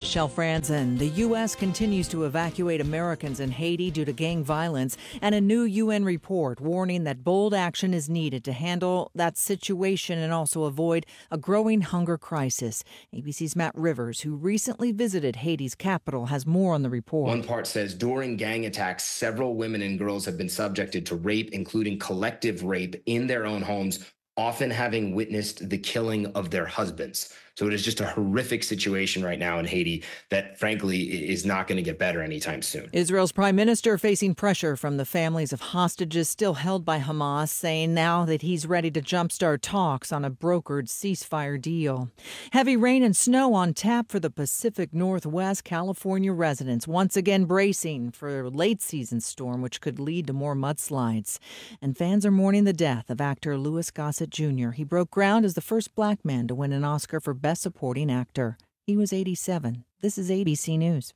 Michelle Franzen. The U.S. continues to evacuate Americans in Haiti due to gang violence, and a new UN report warning that bold action is needed to handle that situation and also avoid a growing hunger crisis. ABC's Matt Rivers, who recently visited Haiti's capital, has more on the report. One part says during gang attacks, several women and girls have been subjected to rape, including collective rape in their own homes, often having witnessed the killing of their husbands. So it is just a horrific situation right now in Haiti that, frankly, is not going to get better anytime soon. Israel's prime minister facing pressure from the families of hostages still held by Hamas, saying now that he's ready to jumpstart talks on a brokered ceasefire deal. Heavy rain and snow on tap for the Pacific Northwest. California residents once again bracing for a late season storm, which could lead to more mudslides. And fans are mourning the death of actor Louis Gossett Jr. He broke ground as the first black man to win an Oscar for Best Supporting Actor. He was 87. This is ABC News.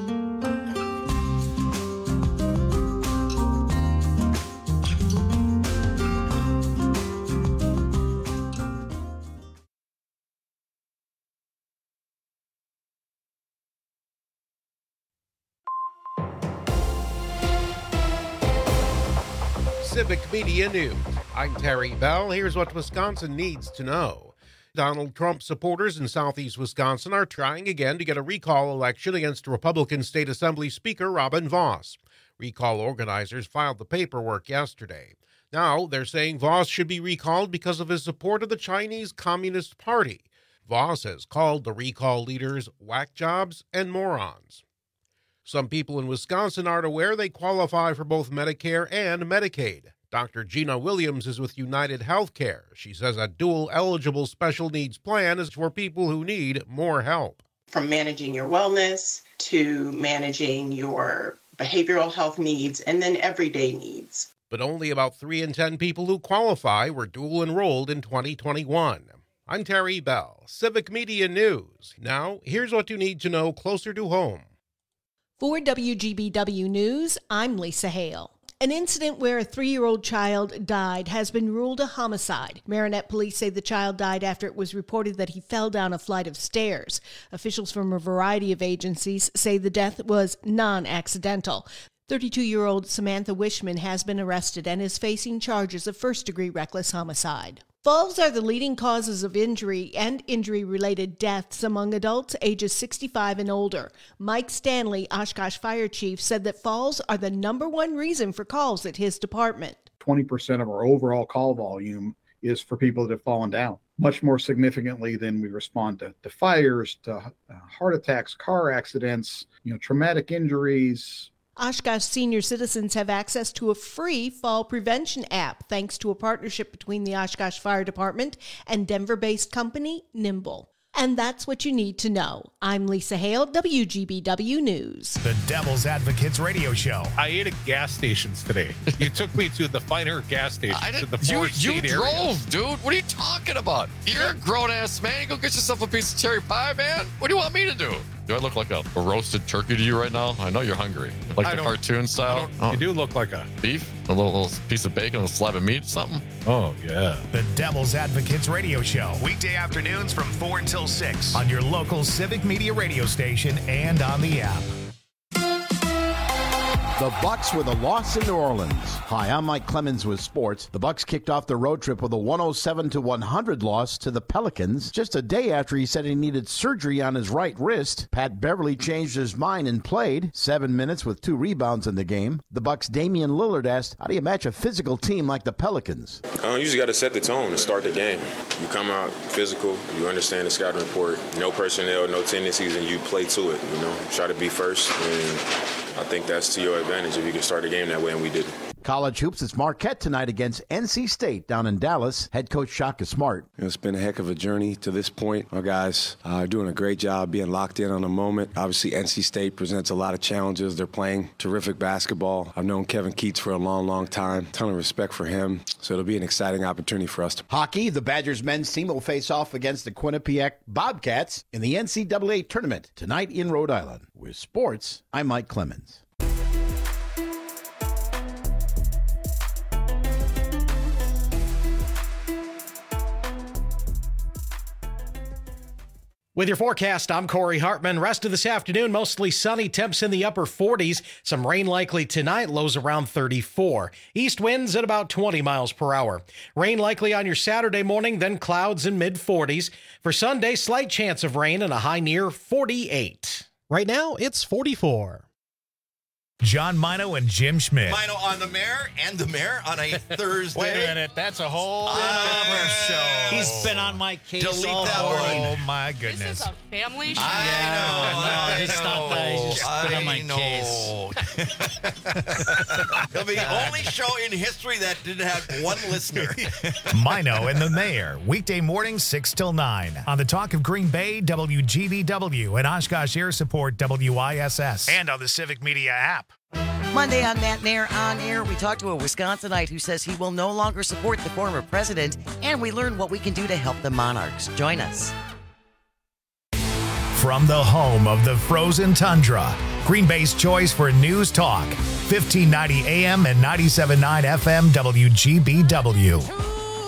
Civic Media News. I'm Terry Bell. Here's what Wisconsin needs to know. Donald Trump supporters in southeast Wisconsin are trying again to get a recall election against Republican State Assembly Speaker Robin Vos. Recall organizers filed the paperwork yesterday. Now they're saying Vos should be recalled because of his support of the Chinese Communist Party. Vos has called the recall leaders whack jobs and morons. Some people in Wisconsin aren't aware they qualify for both Medicare and Medicaid. Dr. Gina Williams is with United Healthcare. She says a dual-eligible special needs plan is for people who need more help. From managing your wellness to managing your behavioral health needs and then everyday needs. But only about 3 in 10 people who qualify were dual-enrolled in 2021. I'm Terry Bell, Civic Media News. Now, here's what you need to know closer to home. For WGBW News, I'm Lisa Hale. An incident where a 3-year-old child died has been ruled a homicide. Marinette police say the child died after it was reported that he fell down a flight of stairs. Officials from a variety of agencies say the death was non-accidental. 32-year-old Samantha Wishman has been arrested and is facing charges of first-degree reckless homicide. Falls are the leading causes of injury and injury-related deaths among adults ages 65 and older. Mike Stanley, Oshkosh Fire Chief, said that falls are the number one reason for calls at his department. 20% of our overall call volume is for people that have fallen down, much more significantly than we respond to fires, to heart attacks, car accidents, traumatic injuries. Oshkosh senior citizens have access to a free fall prevention app thanks to a partnership between the Oshkosh Fire Department and Denver-based company Nimble. And that's what you need to know. I'm Lisa Hale, WGBW News. The Devil's Advocates radio show. I ate at gas stations today. You took me to the finer gas stations in the Fort State area. You drove, dude. What are you talking about? You're a grown-ass man. You go get yourself a piece of cherry pie, man. What do you want me to do? Do I look like a roasted turkey to you right now? I know you're hungry. Like the cartoon style? You do look like a... Beef? A little piece of bacon, a slab of meat, something? Oh, yeah. The Devil's Advocates radio show. Weekday afternoons from 4 until 6 on your local Civic Media radio station and on the app. The Bucs with a loss in New Orleans. Hi, I'm Mike Clemens with sports. The Bucs kicked off the road trip with a 107-100 loss to the Pelicans just a day after he said he needed surgery on his right wrist. Pat Beverly changed his mind and played 7 minutes with 2 rebounds in the game. The Bucs' Damian Lillard asked, how do you match a physical team like the Pelicans? You just got to set the tone to start the game. You come out physical, you understand the scouting report, no personnel, no tendencies, and you play to it. Try to be first, and I think that's to your advantage if you can start the game that way, and we didn't. College hoops, it's Marquette tonight against NC State down in Dallas. Head coach Shaka Smart. It's been a heck of a journey to this point. Our guys are doing a great job being locked in on the moment. Obviously, NC State presents a lot of challenges. They're playing terrific basketball. I've known Kevin Keats for a long, long time. Ton of respect for him. So it'll be an exciting opportunity for us. Hockey, the Badgers men's team will face off against the Quinnipiac Bobcats in the NCAA tournament tonight in Rhode Island. With sports, I'm Mike Clemens. With your forecast, I'm Corey Hartman. Rest of this afternoon, mostly sunny, temps in the upper 40s. Some rain likely tonight, lows around 34. East winds at about 20 miles per hour. Rain likely on your Saturday morning, then clouds in mid-40s. For Sunday, slight chance of rain and a high near 48. Right now, it's 44. John Mino and Jim Schmidt. Mino on the Mayor and the Mayor on a Thursday. Wait a minute, that's a whole other show. He's been on my case Delete all that morning. word. Oh my goodness. This is a family show. I He's just been on my case. It'll be the only show in history that didn't have one listener. Mino and the Mayor, weekday mornings 6 till 9 on the Talk of Green Bay, WGBW, and Oshkosh Air Support, WISS, and on the Civic Media app. Monday on Matt Nair On Air, we talked to a Wisconsinite who says he will no longer support the former president, and we learn what we can do to help the Monarchs. Join us. From the home of the frozen tundra, Green Bay's choice for news talk, 1590 AM and 97.9 FM WGBW.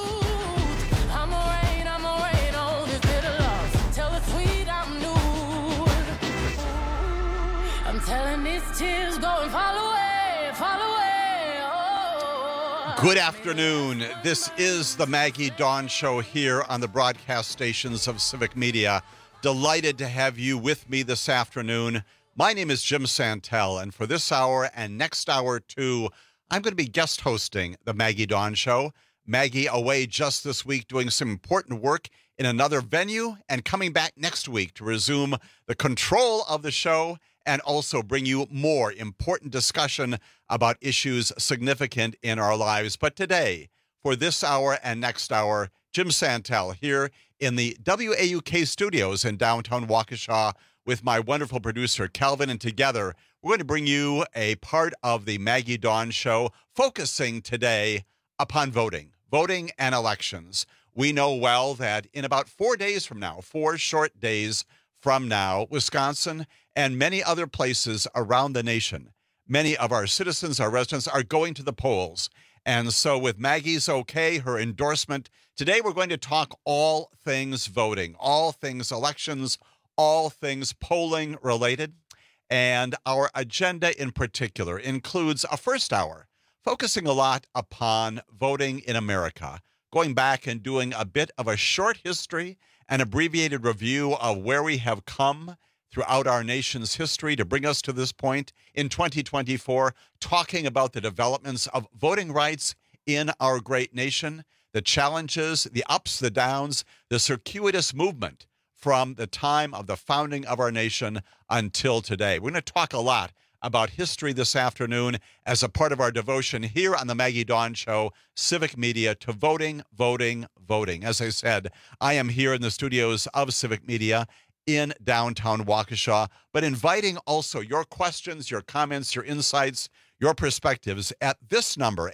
Good afternoon. This is the Maggie Dawn Show here on the broadcast stations of Civic Media. Delighted to have you with me this afternoon. My name is Jim Santel, and for this hour and next hour too, I'm going to be guest hosting the Maggie Dawn Show. Maggie away just this week doing some important work in another venue and coming back next week to resume the control of the show and also bring you more important discussion about issues significant in our lives. But today, for this hour and next hour, Jim Santel here in the WAUK studios in downtown Waukesha with my wonderful producer, Calvin, and together, we're going to bring you a part of the Maggie Dawn Show focusing today upon voting and elections. We know well that in about 4 days from now, 4 short days from now, Wisconsin and many other places around the nation, many of our citizens, our residents, are going to the polls. And so with Maggie's okay, her endorsement, today we're going to talk all things voting, all things elections, all things polling related. And our agenda in particular includes a first hour focusing a lot upon voting in America, going back and doing a bit of a short history, an abbreviated review of where we have come throughout our nation's history to bring us to this point in 2024, talking about the developments of voting rights in our great nation, the challenges, the ups, the downs, the circuitous movement from the time of the founding of our nation until today. We're going to talk a lot about history this afternoon as a part of our devotion here on the Maggie Dawn Show, Civic Media, to voting, voting, voting. As I said, I am here in the studios of Civic Media in downtown Waukesha, but inviting also your questions, your comments, your insights, your perspectives at this number,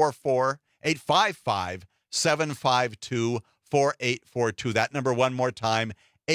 844-855-752-4842. That number one more time,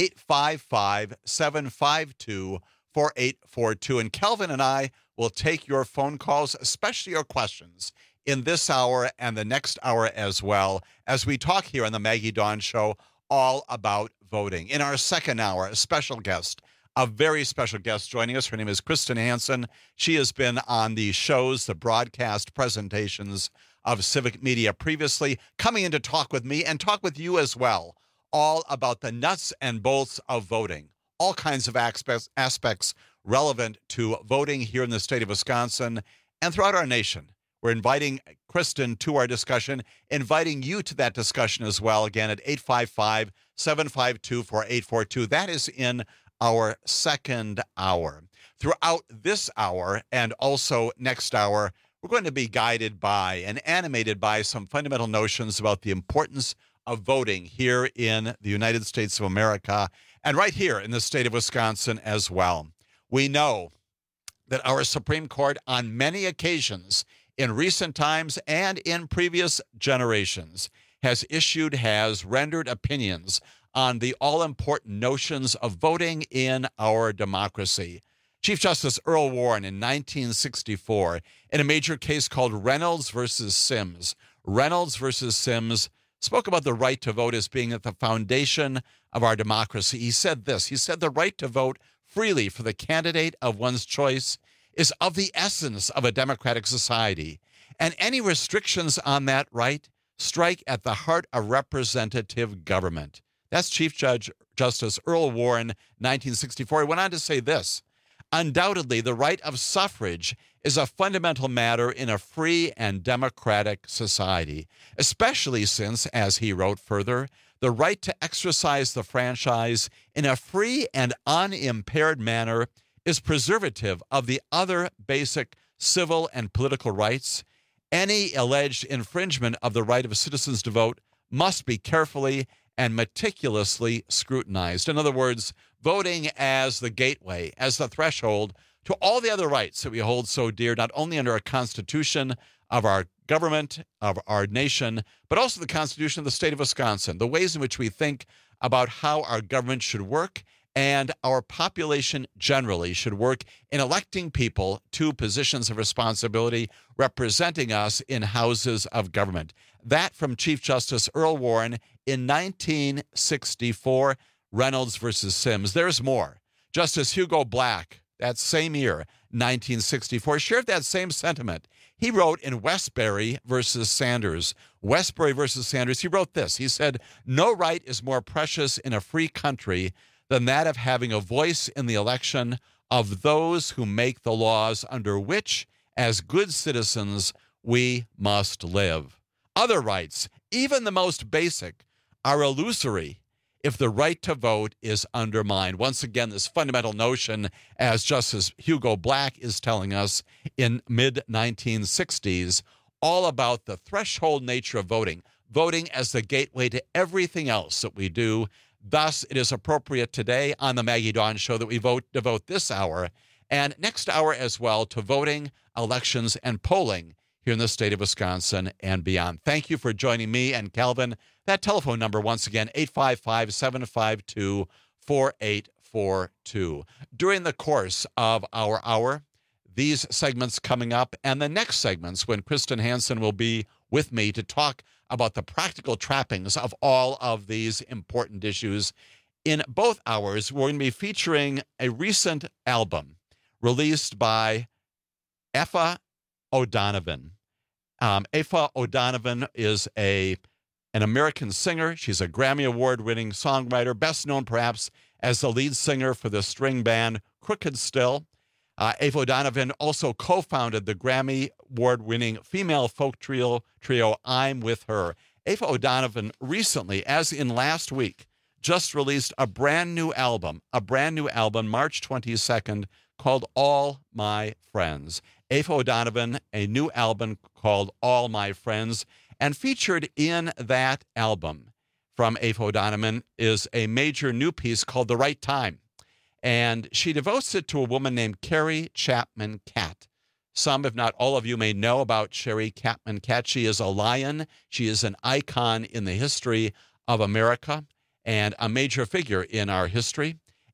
855-752-4842. And Kelvin and I will take your phone calls, especially your questions, in this hour and the next hour as well, as we talk here on the Maggie Dawn Show all about voting. In our second hour, a special guest, a very special guest joining us. Her name is Kristen Hansen. She has been on the shows, the broadcast presentations of Civic Media previously, coming in to talk with me and talk with you as well, all about the nuts and bolts of voting, all kinds of aspects relevant to voting here in the state of Wisconsin and throughout our nation. We're inviting Kristen to our discussion, inviting you to that discussion as well, again at 855-752-4842. That is in our second hour. Throughout this hour and also next hour, we're going to be guided by and animated by some fundamental notions about the importance of voting here in the United States of America and right here in the state of Wisconsin as well. We know that our Supreme Court on many occasions in recent times and in previous generations has rendered opinions on the all-important notions of voting in our democracy. Chief Justice Earl Warren in 1964, in a major case called Reynolds versus Sims, spoke about the right to vote as being at the foundation of our democracy. He said this. He said, the right to vote freely for the candidate of one's choice is of the essence of a democratic society, and any restrictions on that right strike at the heart of representative government. That's Chief Justice Earl Warren, 1964. He went on to say this: undoubtedly, the right of suffrage is a fundamental matter in a free and democratic society, especially since, as he wrote further, the right to exercise the franchise in a free and unimpaired manner is preservative of the other basic civil and political rights. Any alleged infringement of the right of citizens to vote must be carefully and meticulously scrutinized. In other words, voting as the gateway, as the threshold to all the other rights that we hold so dear, not only under our Constitution of our government, of our nation, but also the Constitution of the state of Wisconsin, the ways in which we think about how our government should work and our population generally should work in electing people to positions of responsibility representing us in houses of government. That from Chief Justice Earl Warren in 1964, Reynolds versus Sims. There's more. Justice Hugo Black, that same year, 1964, shared that same sentiment. He wrote in Westbury versus Sanders. Westbury versus Sanders, he wrote this. He said, no right is more precious in a free country than that of having a voice in the election of those who make the laws under which, as good citizens, we must live. Other rights, even the most basic, are illusory if the right to vote is undermined. Once again, this fundamental notion, as Justice Hugo Black is telling us in mid-1960s, all about the threshold nature of voting, voting as the gateway to everything else that we do. Thus, it is appropriate today on the Maggie Dawn Show that we devote this hour and next hour as well to voting, elections, and polling here in the state of Wisconsin and beyond. Thank you for joining me and Calvin. That telephone number, once again, 855-752-4842. During the course of our hour, these segments coming up and the next segments when Kristen Hansen will be with me to talk about the practical trappings of all of these important issues. In both hours, we're going to be featuring a recent album released by Aoife O'Donovan. Aoife O'Donovan is an American singer. She's a Grammy Award-winning songwriter, best known perhaps as the lead singer for the string band Crooked Still. Aoife O'Donovan also co-founded the Grammy Award-winning female folk trio I'm With Her. Aoife O'Donovan recently, as in last week, just released a brand new album March 22nd, called All My Friends. Aoife O'Donovan, a new album called All My Friends, and featured in that album from Aoife O'Donovan is a major new piece called The Right Time. And she devotes it to a woman named Carrie Chapman Catt. Some, if not all of you, may know about Carrie Chapman Catt. She is a lion. She is an icon in the history of America and a major figure in our history.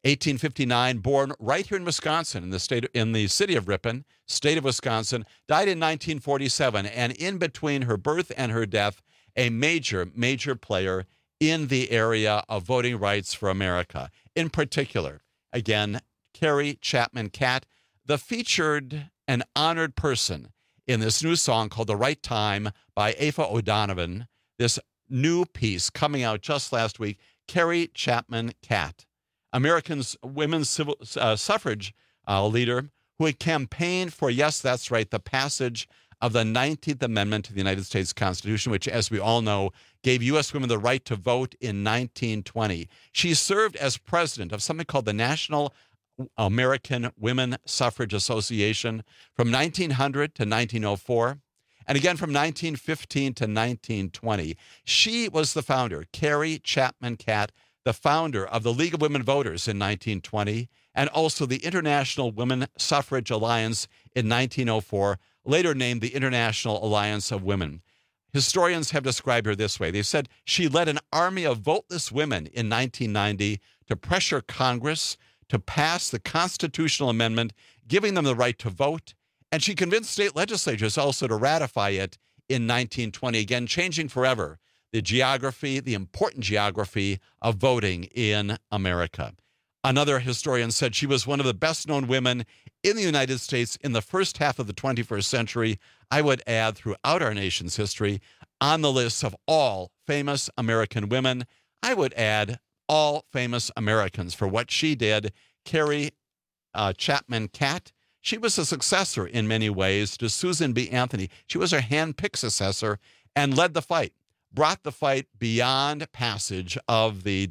1859, born right here in Wisconsin, in the city of Ripon, state of Wisconsin, died in 1947. And in between her birth and her death, a major, major player in the area of voting rights for America. In particular, again, Carrie Chapman Catt, the featured and honored person in this new song called The Right Time by Aoife O'Donovan, this new piece coming out just last week, Carrie Chapman Catt, America's women's civil suffrage leader who had campaigned for, yes, that's right, the passage of the 19th Amendment to the United States Constitution, which, as we all know, gave U.S. women the right to vote in 1920. She served as president of something called the National American Women Suffrage Association from 1900 to 1904, and again from 1915 to 1920. She was the founder, Carrie Chapman Catt, the founder of the League of Women Voters in 1920, and also the International Women Suffrage Alliance in 1904, later named the International Alliance of Women. Historians have described her this way. They said she led an army of voteless women in 1990 to pressure Congress to pass the constitutional amendment giving them the right to vote, and she convinced state legislatures also to ratify it in 1920, again changing forever the geography, the important geography of voting in America. Another historian said she was one of the best-known women in the United States in the first half of the 21st century. I would add throughout our nation's history. On the list of all famous American women, I would add all famous Americans for what she did. Carrie Chapman Catt, she was a successor in many ways to Susan B. Anthony. She was her hand-picked successor and led the fight, brought the fight beyond passage of the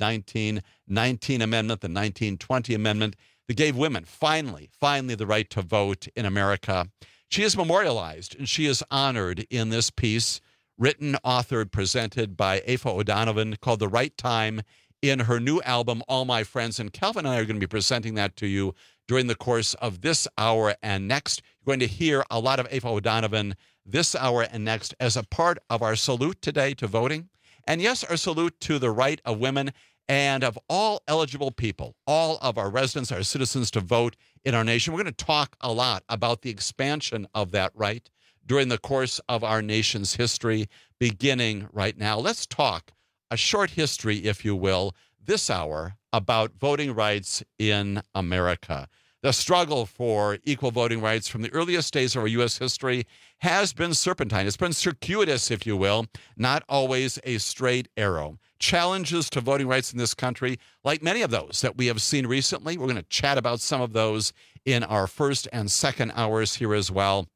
1919 Amendment, the 1920 Amendment, that gave women finally the right to vote in America. She is memorialized and she is honored in this piece, written, authored, presented by Aoife O'Donovan, called The Right Time, in her new album, All My Friends. And Calvin and I are going to be presenting that to you during the course of this hour and next. You're going to hear a lot of Aoife O'Donovan this hour and next as a part of our salute today to voting. And yes, our salute to the right of women and of all eligible people, all of our residents, our citizens, to vote in our nation. We're going to talk a lot about the expansion of that right during the course of our nation's history, beginning right now. Let's talk a short history, if you will, this hour about voting rights in America. The struggle for equal voting rights from the earliest days of our U.S. history has been serpentine. It's been circuitous, if you will, not always a straight arrow. Challenges to voting rights in this country, like many of those that we have seen recently. We're going to chat about some of those in our first and second hours here as well.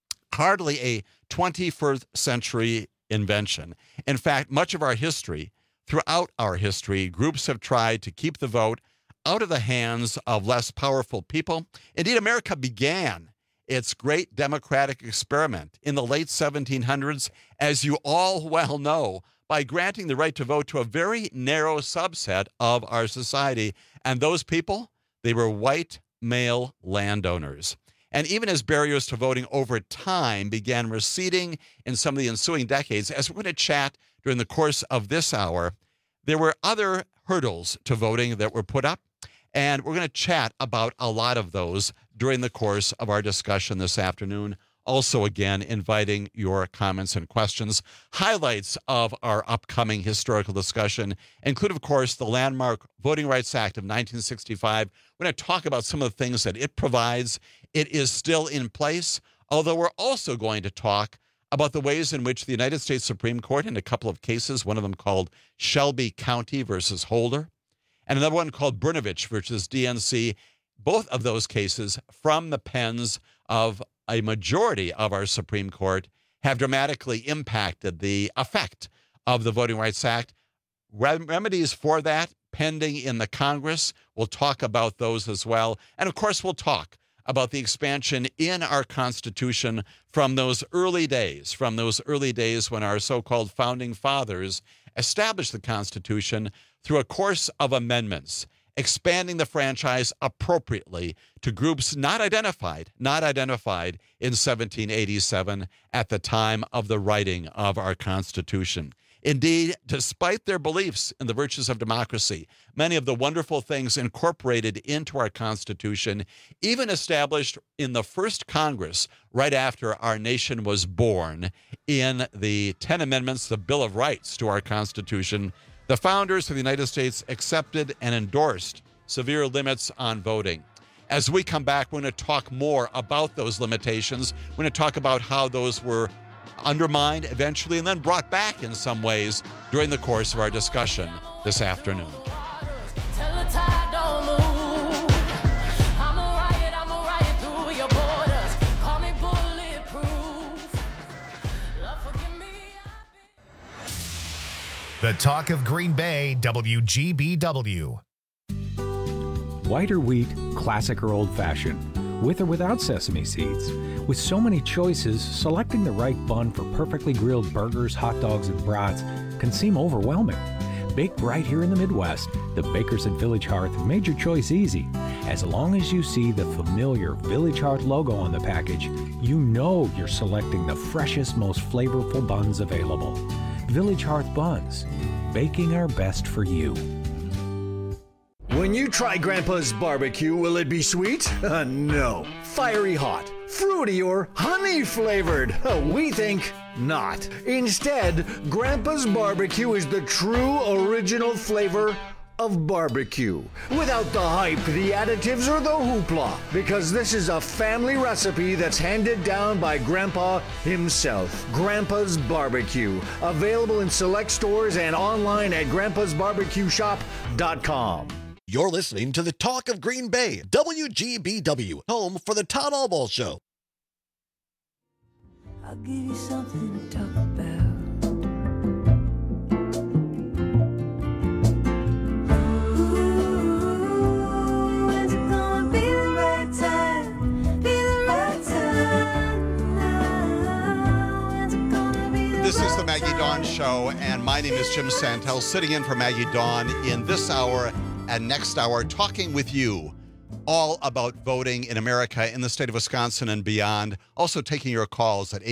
Hardly a 21st century invention. In fact, much of our history, throughout our history, groups have tried to keep the vote out of the hands of less powerful people. Indeed, America began its great democratic experiment in the late 1700s, as you all well know, by granting the right to vote to a very narrow subset of our society. And those people, they were white male landowners. And even as barriers to voting over time began receding in some of the ensuing decades, as we're going to chat during the course of this hour, there were other hurdles to voting that were put up. And we're going to chat about a lot of those during the course of our discussion this afternoon. Also, again, inviting your comments and questions. Highlights of our upcoming historical discussion include, of course, the landmark Voting Rights Act of 1965. We're going to talk about some of the things that it provides. It is still in place, although we're also going to talk about the ways in which the United States Supreme Court, in a couple of cases, one of them called Shelby County versus Holder, and another one called Brnovich versus DNC, both of those cases from the pens of a majority of our Supreme Court, have dramatically impacted the effect of the Voting Rights Act. Remedies for that pending in the Congress. We'll talk about those as well. And of course, we'll talk about the expansion in our Constitution from those early days when our so-called founding fathers established the Constitution through a course of amendments, expanding the franchise appropriately to groups not identified in 1787 at the time of the writing of our Constitution. Indeed, despite their beliefs in the virtues of democracy, many of the wonderful things incorporated into our Constitution, even established in the first Congress right after our nation was born, in the 10 Amendments, the Bill of Rights to our Constitution, the founders of the United States accepted and endorsed severe limits on voting. As we come back, we're going to talk more about those limitations. We're going to talk about how those were undermined eventually and then brought back in some ways during the course of our discussion this afternoon. The Talk of Green Bay, WGBW. White or wheat, classic or old-fashioned, with or without sesame seeds. With so many choices, selecting the right bun for perfectly grilled burgers, hot dogs, and brats can seem overwhelming. Baked right here in the Midwest, the bakers at Village Hearth have made your choice easy. As long as you see the familiar Village Hearth logo on the package, you know you're selecting the freshest, most flavorful buns available. Village Hearth Buns, baking our best for you. When you try Grandpa's barbecue, will it be sweet? No. Fiery hot, fruity, or honey flavored? We think Not. Instead, Grandpa's Barbecue is the true original flavor of barbecue. Without the hype, the additives, or the hoopla. Because this is a family recipe that's handed down by Grandpa himself. Grandpa's Barbecue. Available in select stores and online at grandpasbarbecueshop.com. You're listening to the Talk of Green Bay, WGBW, home for the Todd Albaugh Show. I'll give you something to talk about. Ooh, is it gonna be the right time? Be the right time now? Is it gonna be the This right is the Maggie Dawn Show, and my name is Jim Santel, sitting in for Maggie Dawn in this hour and next hour, talking with you all about voting in America, in the state of Wisconsin and beyond. Also taking your calls at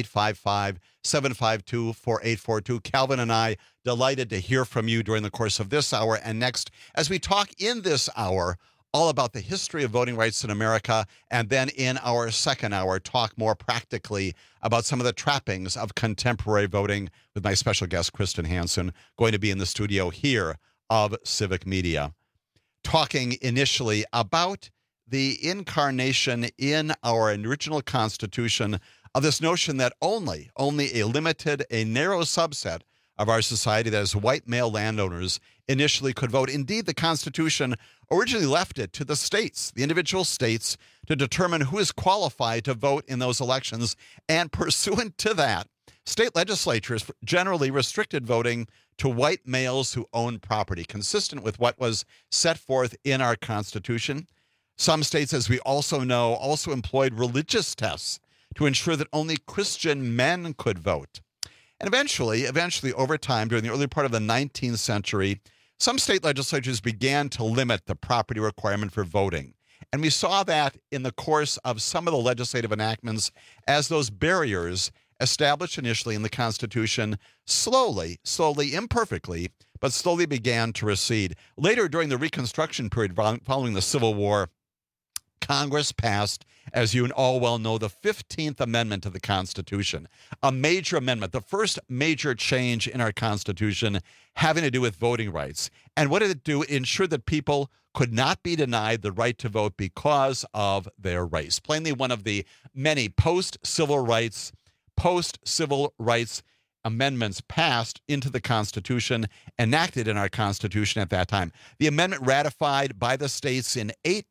855-752-4842. Calvin and I, delighted to hear from you during the course of this hour and next, as we talk in this hour all about the history of voting rights in America, and then in our second hour, talk more practically about some of the trappings of contemporary voting with my special guest, Kristen Hansen, going to be in the studio here of Civic Media. Talking initially about the incarnation in our original Constitution of this notion that only a limited, a narrow subset of our society, that is white male landowners, initially could vote. Indeed, the Constitution originally left it to the states, the individual states, to determine who is qualified to vote in those elections. And pursuant to that, state legislatures generally restricted voting to white males who own property, consistent with what was set forth in our Constitution. Some states, as we also know, also employed religious tests to ensure that only Christian men could vote. And eventually, over time, during the early part of the 19th century, some state legislatures began to limit the property requirement for voting. And we saw that in the course of some of the legislative enactments as those barriers established initially in the Constitution slowly, imperfectly, but slowly began to recede. Later, during the Reconstruction period following the Civil War, Congress passed, as you all well know, the 15th Amendment to the Constitution, a major amendment, the first major change in our Constitution having to do with voting rights. And what did it do? It ensured that people could not be denied the right to vote because of their race. Plainly one of the many post-civil rights amendments passed into the Constitution, enacted in our Constitution at that time. The amendment ratified by the states in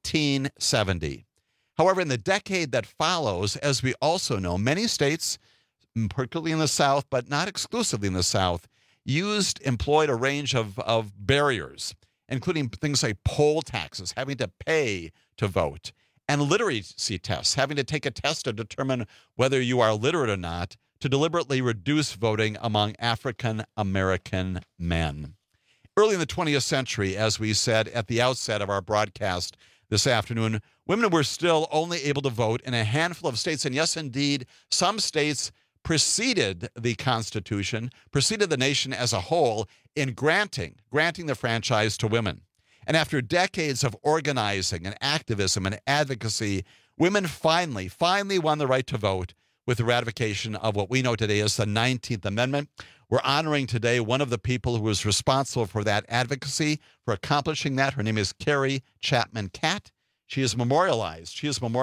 1870. However, in the decade that follows, as we also know, many states, particularly in the South, but not exclusively in the South, employed a range of barriers, including things like poll taxes, having to pay to vote, and literacy tests, having to take a test to determine whether you are literate or not, to deliberately reduce voting among African American men. Early in the 20th century, as we said at the outset of our broadcast this afternoon, women were still only able to vote in a handful of states. And yes, indeed, some states preceded the Constitution, preceded the nation as a whole in granting the franchise to women. And after decades of organizing and activism and advocacy, women finally won the right to vote with the ratification of what we know today as the 19th Amendment. We're honoring today one of the people who was responsible for that advocacy, for accomplishing that. Her name is Carrie Chapman Catt. She is memorialized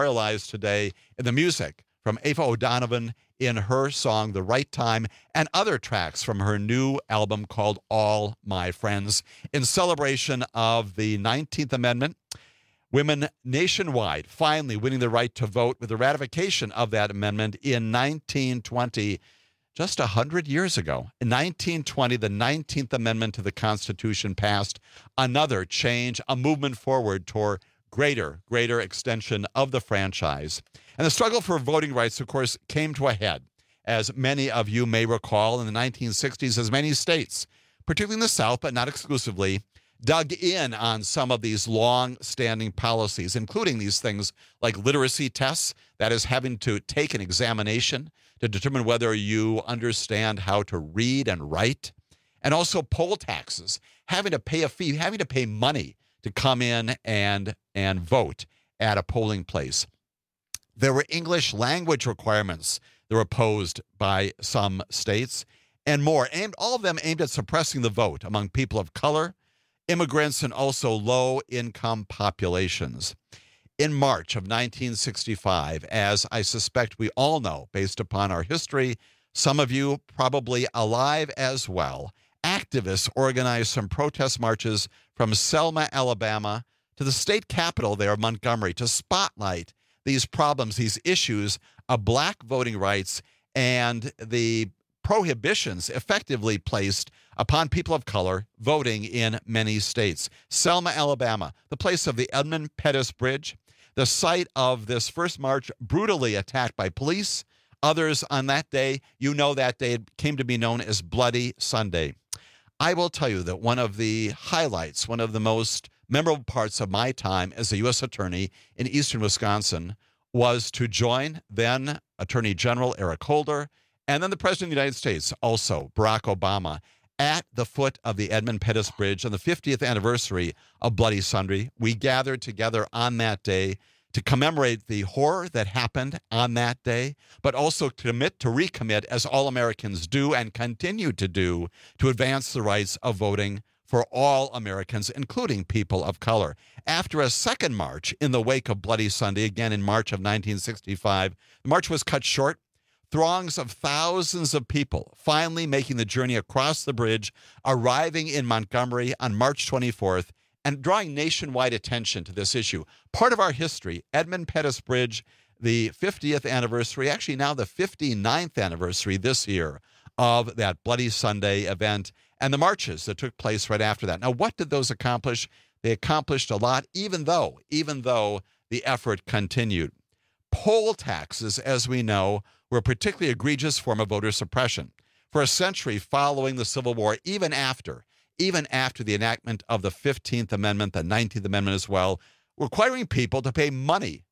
today in the music from Aoife O'Donovan in her song, The Right Time, and other tracks from her new album called All My Friends. In celebration of the 19th Amendment, women nationwide finally winning the right to vote with the ratification of that amendment in 1920, just 100 years ago. In 1920, the 19th Amendment to the Constitution passed. Another change, a movement forward toward greater extension of the franchise. And the struggle for voting rights, of course, came to a head, as many of you may recall, in the 1960s, as many states, particularly in the South, but not exclusively, dug in on some of these long-standing policies, including these things like literacy tests, that is, having to take an examination to determine whether you understand how to read and write, and also poll taxes, having to pay a fee, having to pay money to come in and vote at a polling place. There were English language requirements. They're opposed by some states and more, all of them aimed at suppressing the vote among people of color, immigrants, and also low-income populations. In March of 1965, as I suspect we all know based upon our history, some of you probably alive as well, activists organized some protest marches from Selma, Alabama, to the state capital there, Montgomery, to spotlight these problems, these issues of black voting rights and the prohibitions effectively placed upon people of color voting in many states. Selma, Alabama, the place of the Edmund Pettus Bridge, the site of this first march brutally attacked by police. Others on that day, that day it came to be known as Bloody Sunday. I will tell you that one of the highlights, one of the most memorable parts of my time as a U.S. attorney in eastern Wisconsin was to join then Attorney General Eric Holder and then the President of the United States, also Barack Obama, at the foot of the Edmund Pettus Bridge on the 50th anniversary of Bloody Sunday. We gathered together on that day to commemorate the horror that happened on that day, but also to recommit, as all Americans do and continue to do, to advance the rights of voting for all Americans, including people of color. After a second march in the wake of Bloody Sunday, again in March of 1965, the march was cut short. Throngs of thousands of people finally making the journey across the bridge, arriving in Montgomery on March 24th, and drawing nationwide attention to this issue. Part of our history, Edmund Pettus Bridge, the 50th anniversary, actually now the 59th anniversary this year of that Bloody Sunday event, and the marches that took place right after that. Now, what did those accomplish? They accomplished a lot, even though the effort continued. Poll taxes, as we know, were a particularly egregious form of voter suppression. For a century following the Civil War, even after the enactment of the 15th Amendment, the 19th Amendment as well, requiring people to pay money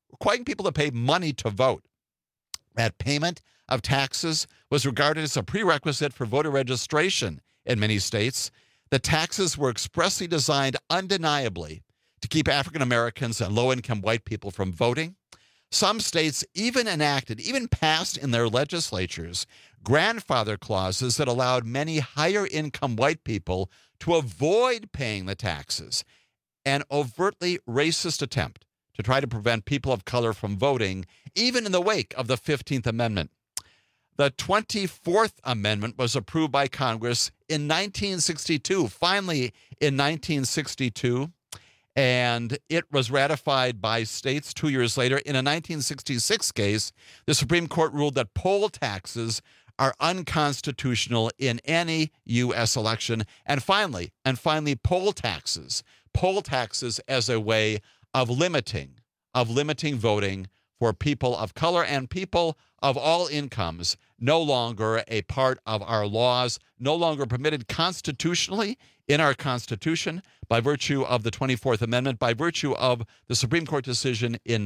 to vote. That payment of taxes was regarded as a prerequisite for voter registration in many states. The taxes were expressly designed undeniably to keep African Americans and low-income white people from voting. Some states even passed in their legislatures grandfather clauses that allowed many higher-income white people to avoid paying the taxes, an overtly racist attempt to try to prevent people of color from voting, even in the wake of the 15th Amendment. The 24th Amendment was approved by Congress in 1962, finally in 1962, and it was ratified by states 2 years later. In a 1966 case, the Supreme Court ruled that poll taxes are unconstitutional in any U.S. election. And finally, poll taxes as a way of limiting voting for people of color and people of all incomes, no longer a part of our laws, no longer permitted constitutionally in our Constitution by virtue of the 24th Amendment, by virtue of the Supreme Court decision in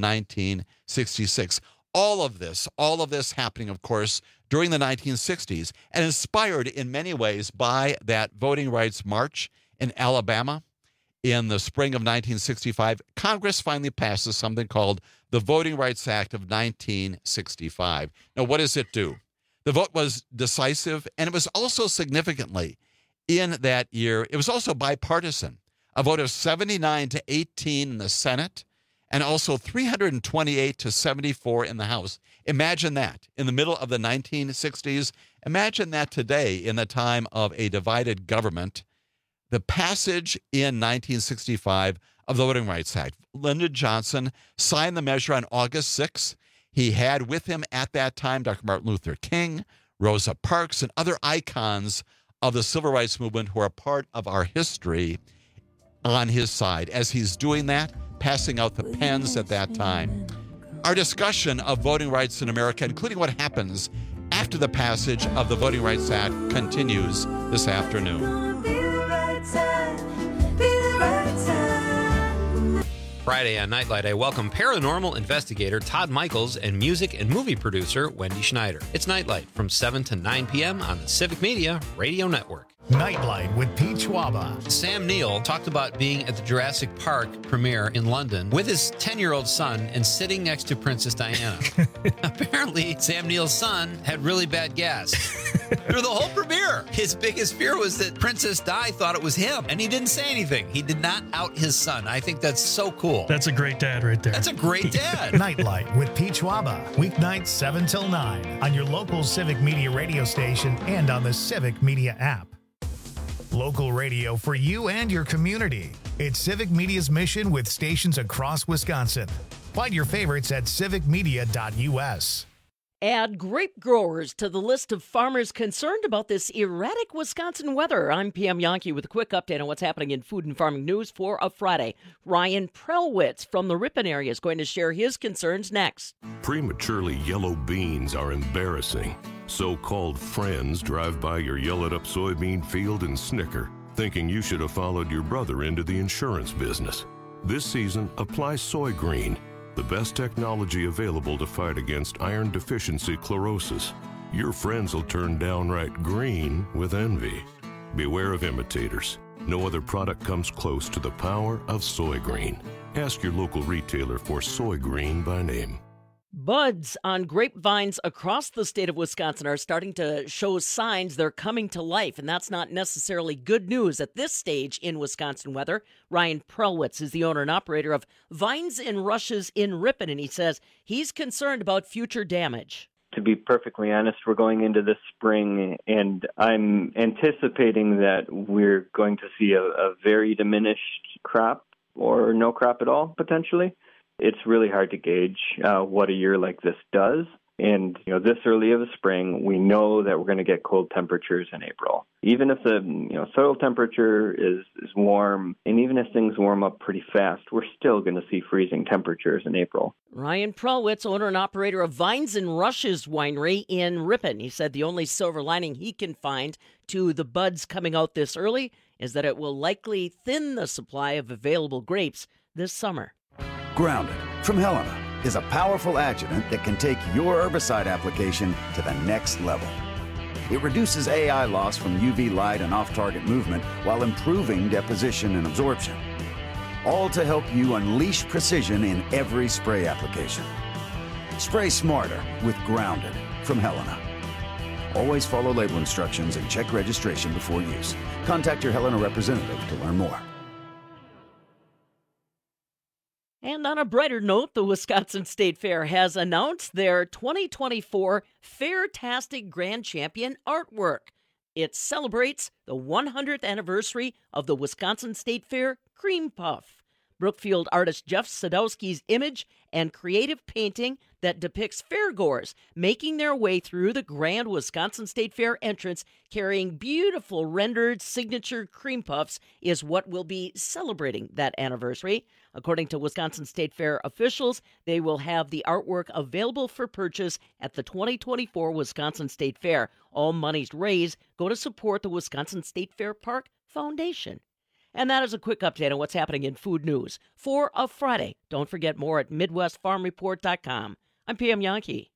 1966. All of this happening, of course, during the 1960s and inspired in many ways by that voting rights march in Alabama in the spring of 1965. Congress finally passes something called the Voting Rights Act of 1965. Now, what does it do? The vote was decisive, and it was also significantly in that year, it was also bipartisan, a vote of 79-18 in the Senate, and also 328-74 in the House. Imagine that in the middle of the 1960s. Imagine that today in the time of a divided government. The passage in 1965 of the Voting Rights Act. Lyndon Johnson signed the measure on August 6. He had with him at that time Dr. Martin Luther King, Rosa Parks, and other icons of the civil rights movement who are part of our history on his side. As he's doing that, passing out the pens at that time. Our discussion of voting rights in America, including what happens after the passage of the Voting Rights Act, continues this afternoon. Friday on Nightlight, I welcome paranormal investigator Todd Michaels and music and movie producer Wendy Schneider. It's Nightlight from 7 to 9 p.m. on the Civic Media Radio Network. Nightlight with Pete Schwaba. Sam Neill talked about being at the Jurassic Park premiere in London with his 10-year-old son and sitting next to Princess Diana. Apparently, Sam Neill's son had really bad gas through the whole premiere. His biggest fear was that Princess Di thought it was him, and he didn't say anything. He did not out his son. I think that's so cool. That's a great dad right there. That's a great dad. Nightlight with Pete Schwaba. Weeknights 7 till 9 on your local Civic Media radio station and on the Civic Media app. Local radio for you and your community. It's Civic Media's mission with stations across Wisconsin. Find your favorites at civicmedia.us. Add grape growers to the list of farmers concerned about this erratic Wisconsin weather. I'm PM Yankee with a quick update on what's happening in food and farming news for a Friday. Ryan Prelwitz from the Ripon area is going to share his concerns next. Prematurely yellow beans are embarrassing. So-called friends drive by your yellowed-up soybean field and snicker, thinking you should have followed your brother into the insurance business. This season, apply Soy Green, the best technology available to fight against iron deficiency chlorosis. Your friends will turn downright green with envy. Beware of imitators. No other product comes close to the power of Soy Green. Ask your local retailer for Soy Green by name. Buds on grapevines across the state of Wisconsin are starting to show signs they're coming to life, and that's not necessarily good news at this stage in Wisconsin weather. Ryan Prelwitz is the owner and operator of Vines and Rushes in Ripon, and he says he's concerned about future damage. To be perfectly honest, we're going into this spring, and I'm anticipating that we're going to see a very diminished crop or no crop at all, potentially. It's really hard to gauge what a year like this does. And, this early of the spring, we know that we're going to get cold temperatures in April. Even if the, soil temperature is warm, and even if things warm up pretty fast, we're still going to see freezing temperatures in April. Ryan Prelwitz, owner and operator of Vines and Rushes Winery in Ripon. He said the only silver lining he can find to the buds coming out this early is that it will likely thin the supply of available grapes this summer. Grounded from Helena is a powerful adjuvant that can take your herbicide application to the next level. It reduces AI loss from UV light and off-target movement while improving deposition and absorption. All to help you unleash precision in every spray application. Spray smarter with Grounded from Helena. Always follow label instructions and check registration before use. Contact your Helena representative to learn more. And on a brighter note, the Wisconsin State Fair has announced their 2024 Fairtastic Grand Champion artwork. It celebrates the 100th anniversary of the Wisconsin State Fair Cream Puff. Brookfield artist Jeff Sadowski's image and creative painting that depicts fairgoers making their way through the grand Wisconsin State Fair entrance carrying beautiful rendered signature cream puffs is what will be celebrating that anniversary. According to Wisconsin State Fair officials, they will have the artwork available for purchase at the 2024 Wisconsin State Fair. All monies raised go to support the Wisconsin State Fair Park Foundation. And that is a quick update on what's happening in food news for a Friday. Don't forget more at MidwestFarmReport.com. I'm PM Yankee.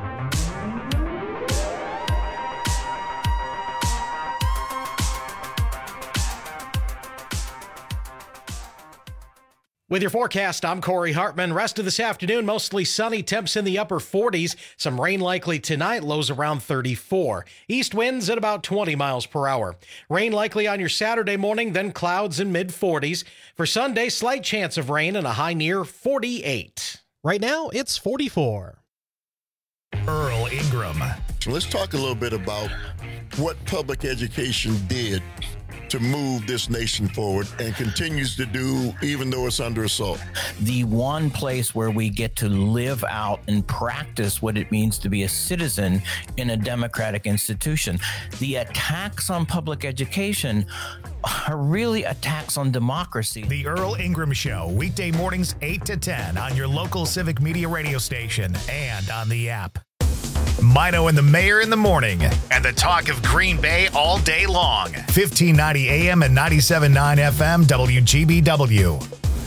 With your forecast, I'm Corey Hartman. Rest of this afternoon, mostly sunny, temps in the upper 40s. Some rain likely tonight, lows around 34. East winds at about 20 miles per hour. Rain likely on your Saturday morning, then clouds in mid-40s. For Sunday, slight chance of rain and a high near 48. Right now, it's 44. Earl Ingram. So let's talk a little bit about what public education did to move this nation forward and continues to do even though it's under assault. The one place where we get to live out and practice what it means to be a citizen in a democratic institution. The attacks on public education are really attacks on democracy. The Earl Ingram Show, weekday mornings 8 to 10 on your local Civic Media radio station and on the app. Mino and the Mayor in the morning, and the talk of Green Bay all day long. 1590 AM and 97.9 FM WGBW.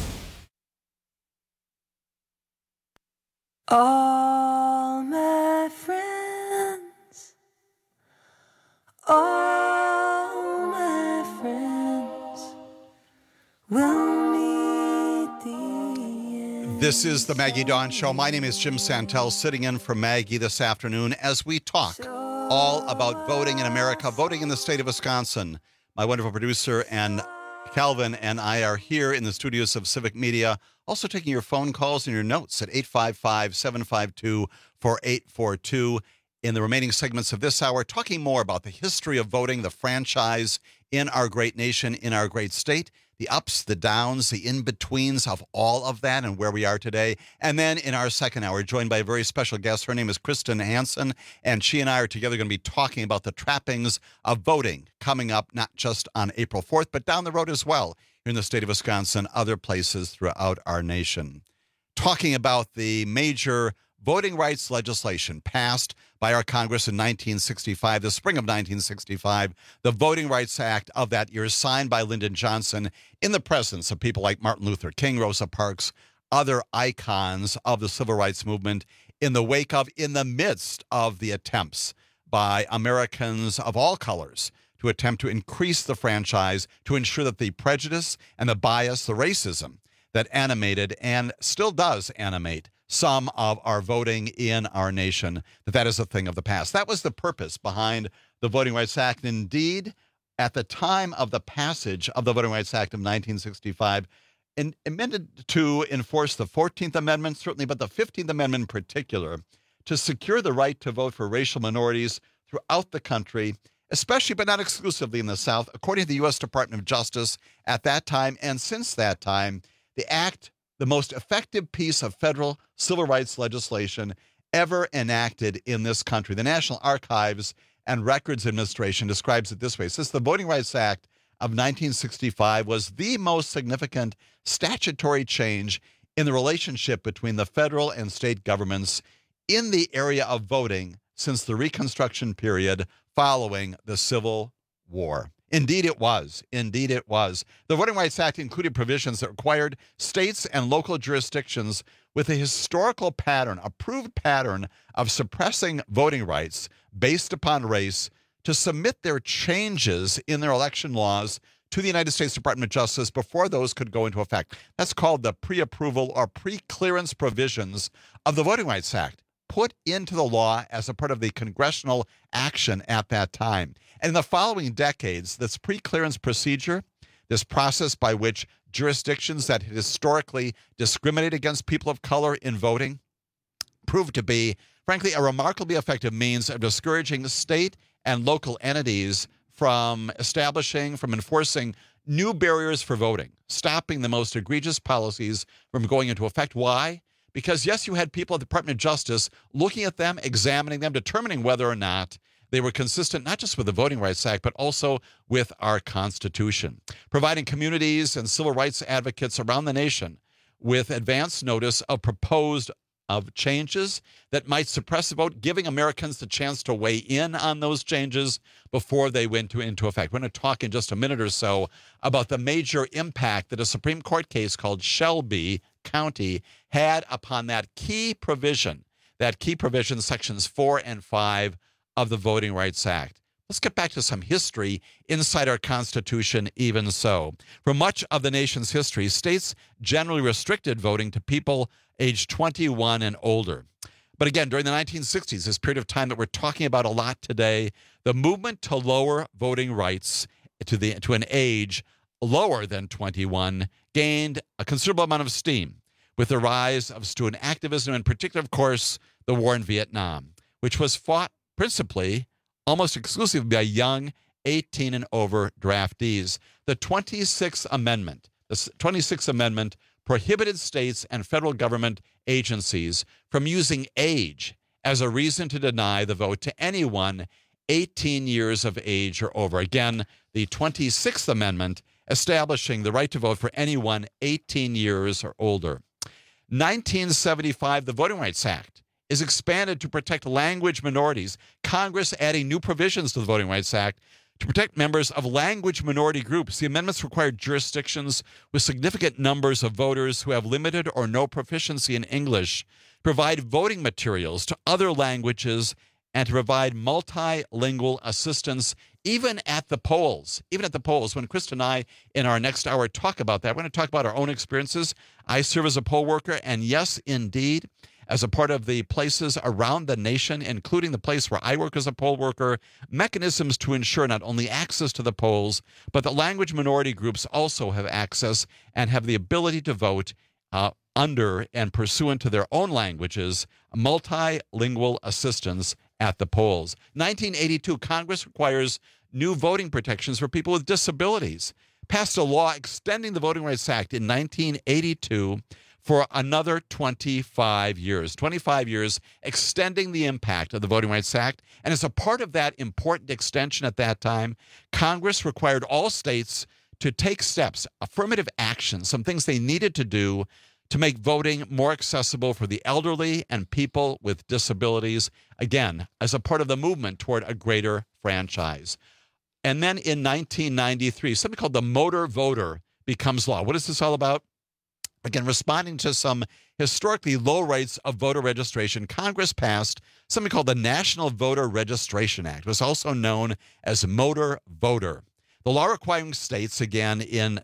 All my friends, all my This is the Maggie Dawn Show. My name is Jim Santel, sitting in for Maggie this afternoon as we talk all about voting in America, voting in the state of Wisconsin. My wonderful producer and Calvin and I are here in the studios of Civic Media, also taking your phone calls and your notes at 855-752-4842. In the remaining segments of this hour, talking more about the history of voting, the franchise in our great nation, in our great state, the ups, the downs, the in-betweens of all of that and where we are today. And then in our second hour, joined by a very special guest. Her name is Kristen Hansen, and she and I are together going to be talking about the trappings of voting coming up not just on April 4th, but down the road as well here in the state of Wisconsin, other places throughout our nation. Talking about the major voting rights legislation passed by our Congress in 1965, the spring of 1965, the Voting Rights Act of that year, signed by Lyndon Johnson in the presence of people like Martin Luther King, Rosa Parks, other icons of the civil rights movement, in the wake of, in the midst of the attempts by Americans of all colors to attempt to increase the franchise, to ensure that the prejudice and the bias, the racism that animated and still does animate some of our voting in our nation, that is a thing of the past. That was the purpose behind the Voting Rights Act. Indeed, at the time of the passage of the Voting Rights Act of 1965, amended to enforce the 14th Amendment, certainly, but the 15th Amendment in particular, to secure the right to vote for racial minorities throughout the country, especially but not exclusively in the South. According to the U.S. Department of Justice at that time and since that time, the act, the most effective piece of federal civil rights legislation ever enacted in this country. The National Archives and Records Administration describes it this way. It says the Voting Rights Act of 1965 was the most significant statutory change in the relationship between the federal and state governments in the area of voting since the Reconstruction period following the Civil War. Indeed, it was. Indeed, it was. The Voting Rights Act included provisions that required states and local jurisdictions with a historical pattern, a proved pattern of suppressing voting rights based upon race to submit their changes in their election laws to the United States Department of Justice before those could go into effect. That's called the pre-approval or pre-clearance provisions of the Voting Rights Act, put into the law as a part of the congressional action at that time. And in the following decades, this pre-clearance procedure, this process by which jurisdictions that had historically discriminated against people of color in voting proved to be, frankly, a remarkably effective means of discouraging state and local entities from enforcing new barriers for voting, stopping the most egregious policies from going into effect. Why? Because, yes, you had people at the Department of Justice looking at them, examining them, determining whether or not they were consistent not just with the Voting Rights Act, but also with our Constitution, providing communities and civil rights advocates around the nation with advance notice of changes that might suppress the vote, giving Americans the chance to weigh in on those changes before they went into effect. We're going to talk in just a minute or so about the major impact that a Supreme Court case called Shelby County had upon that key provision, sections 4 and 5 of the Voting Rights Act. Let's get back to some history inside our Constitution even so. For much of the nation's history, states generally restricted voting to people aged 21 and older. But again, during the 1960s, this period of time that we're talking about a lot today, the movement to lower voting rights to an age lower than 21 gained a considerable amount of steam with the rise of student activism, in particular, of course, the war in Vietnam, which was fought principally, almost exclusively by young 18 and over draftees. The 26th Amendment prohibited states and federal government agencies from using age as a reason to deny the vote to anyone 18 years of age or over. Again, the 26th Amendment establishing the right to vote for anyone 18 years or older. 1975, the Voting Rights Act is expanded to protect language minorities, Congress adding new provisions to the Voting Rights Act to protect members of language minority groups. The amendments required jurisdictions with significant numbers of voters who have limited or no proficiency in English provide voting materials to other languages and to provide multilingual assistance even at the polls, when Krista and I in our next hour talk about that, we're going to talk about our own experiences. I serve as a poll worker, and yes, indeed, as a part of the places around the nation, including the place where I work as a poll worker, mechanisms to ensure not only access to the polls, but that language minority groups also have access and have the ability to vote under and pursuant to their own languages, multilingual assistance at the polls. 1982, Congress requires new voting protections for people with disabilities. Passed a law extending the Voting Rights Act in 1982 for another 25 years. 25 years extending the impact of the Voting Rights Act. And as a part of that important extension at that time, Congress required all states to take steps, affirmative action, some things they needed to do to make voting more accessible for the elderly and people with disabilities, again, as a part of the movement toward a greater franchise. And then in 1993, something called the Motor Voter becomes law. What is this all about? Again, responding to some historically low rates of voter registration, Congress passed something called the National Voter Registration Act. It was also known as Motor Voter. The law requiring states, again, in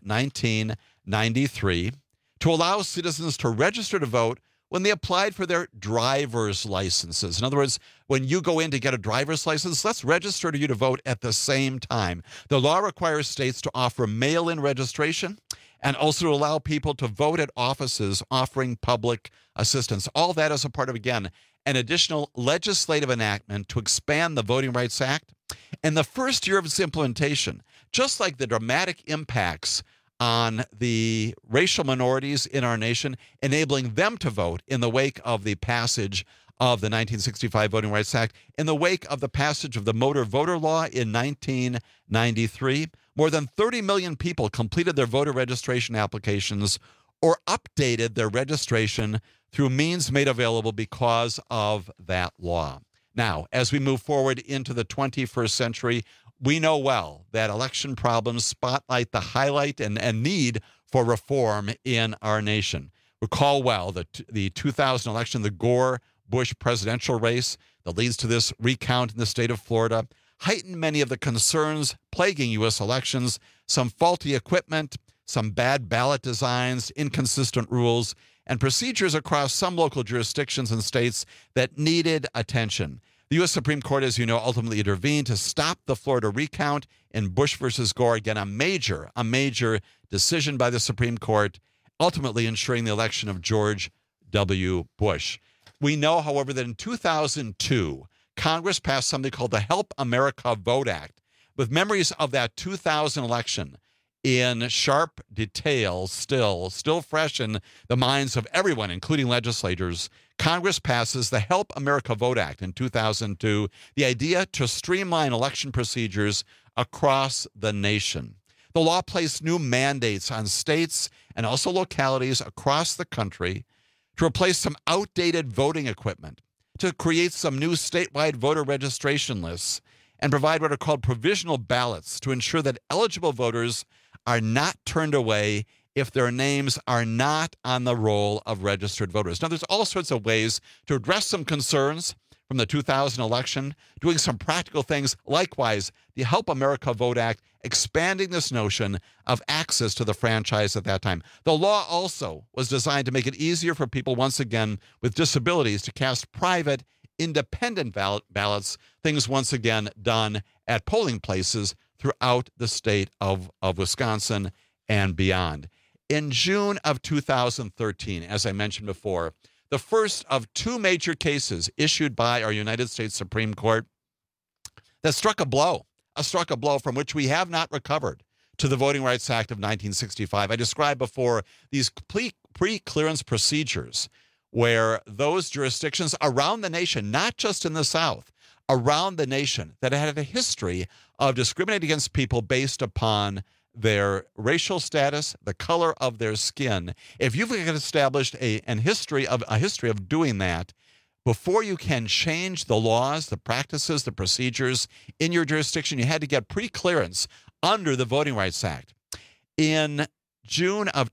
1993, to allow citizens to register to vote when they applied for their driver's licenses. In other words, when you go in to get a driver's license, let's register you to vote at the same time. The law requires states to offer mail-in registration and also to allow people to vote at offices offering public assistance. All that is a part of, again, an additional legislative enactment to expand the Voting Rights Act. In the first year of its implementation, just like the dramatic impacts on the racial minorities in our nation, enabling them to vote in the wake of the passage of the 1965 Voting Rights Act, in the wake of the passage of the Motor Voter Law in 1993, more than 30 million people completed their voter registration applications or updated their registration through means made available because of that law. Now, as we move forward into the 21st century, we know well that election problems spotlight the highlight and need for reform in our nation. Recall well the 2000 election, the Gore-Bush presidential race that leads to this recount in the state of Florida, heightened many of the concerns plaguing U.S. elections, some faulty equipment, some bad ballot designs, inconsistent rules, and procedures across some local jurisdictions and states that needed attention. The U.S. Supreme Court, as you know, ultimately intervened to stop the Florida recount in Bush versus Gore. Again, a major decision by the Supreme Court, ultimately ensuring the election of George W. Bush. We know, however, that in 2002, Congress passed something called the Help America Vote Act, with memories of that 2000 election in sharp detail, still fresh in the minds of everyone, including legislators. Congress passes the Help America Vote Act in 2002, the idea to streamline election procedures across the nation. The law placed new mandates on states and also localities across the country to replace some outdated voting equipment, to create some new statewide voter registration lists, and provide what are called provisional ballots to ensure that eligible voters are not turned away if their names are not on the roll of registered voters. Now, there's all sorts of ways to address some concerns from the 2000 election, doing some practical things. Likewise, the Help America Vote Act, expanding this notion of access to the franchise at that time. The law also was designed to make it easier for people, once again, with disabilities to cast private, independent ballots, things once again done at polling places throughout the state of Wisconsin and beyond. In June of 2013, as I mentioned before, the first of two major cases issued by our United States Supreme Court that struck a blow from which we have not recovered to the Voting Rights Act of 1965. I described before these pre-clearance procedures where those jurisdictions around the nation, not just in the South, around the nation that had a history of discriminating against people based upon their racial status, the color of their skin. If you've established a history of doing that, before you can change the laws, the practices, the procedures in your jurisdiction, you had to get pre-clearance under the Voting Rights Act. In June of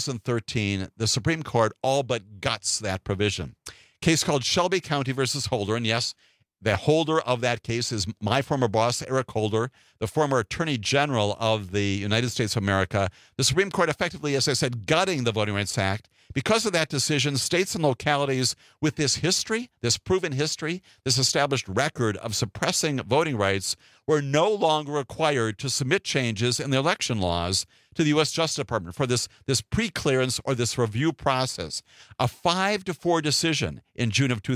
2013, the Supreme Court all but guts that provision. Case called Shelby County versus Holder, and yes, The holder of that case is my former boss, Eric Holder, the former Attorney General of the United States of America. The Supreme Court effectively, as I said, gutting the Voting Rights Act. Because of that decision, states and localities with this history, this proven history, this established record of suppressing voting rights were no longer required to submit changes in the election laws to the U.S. Justice Department for this pre-clearance or this review process. A 5-4 decision in June of